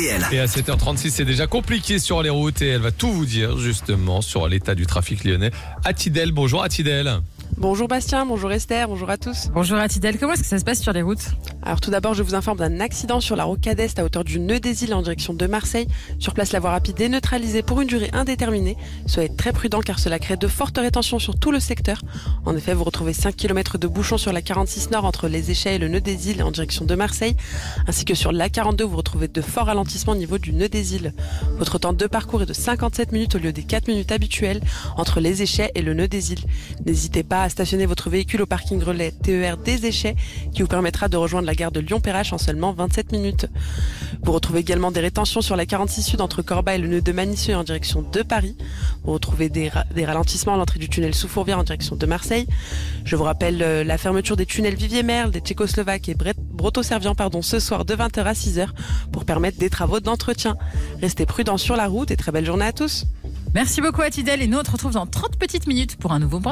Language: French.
Et à 7h36, c'est déjà compliqué sur les routes et elle va tout vous dire justement sur l'état du trafic lyonnais. Atidel, bonjour Atidel. Bonjour Bastien, bonjour Esther, bonjour à tous. Bonjour Atidel, comment est-ce que ça se passe sur les routes ? Alors tout d'abord, je vous informe d'un accident sur la rocade Est à hauteur du Nœud des Îles en direction de Marseille. Sur place, la voie rapide est neutralisée pour une durée indéterminée. Soyez très prudents car cela crée de fortes rétentions sur tout le secteur. En effet, vous retrouvez 5 km de bouchons sur la 46 Nord entre les Échets et le Nœud des Îles en direction de Marseille. Ainsi que sur la 42, vous retrouvez de forts ralentissements au niveau du Nœud des Îles. Votre temps de parcours est de 57 minutes au lieu des 4 minutes habituelles entre les Échets et le Nœud des Îles. N'hésitez pas à stationner votre véhicule au parking relais TER des Échets qui vous permettra de rejoindre la gare de Lyon-Perrache en seulement 27 minutes. Vous retrouvez également des rétentions sur la 46 Sud entre Corba et le Nœud de Manisseux en direction de Paris. Vous retrouvez des ralentissements à l'entrée du tunnel sous Fourvière en direction de Marseille. Je vous rappelle la fermeture des tunnels Vivier-Merle, des Tchécoslovaques et Broto-Servian ce soir de 20h à 6h pour permettre des travaux d'entretien. Restez prudents sur la route et très belle journée à tous. Merci beaucoup Atidel et nous on se retrouve dans 30 petites minutes pour un nouveau point.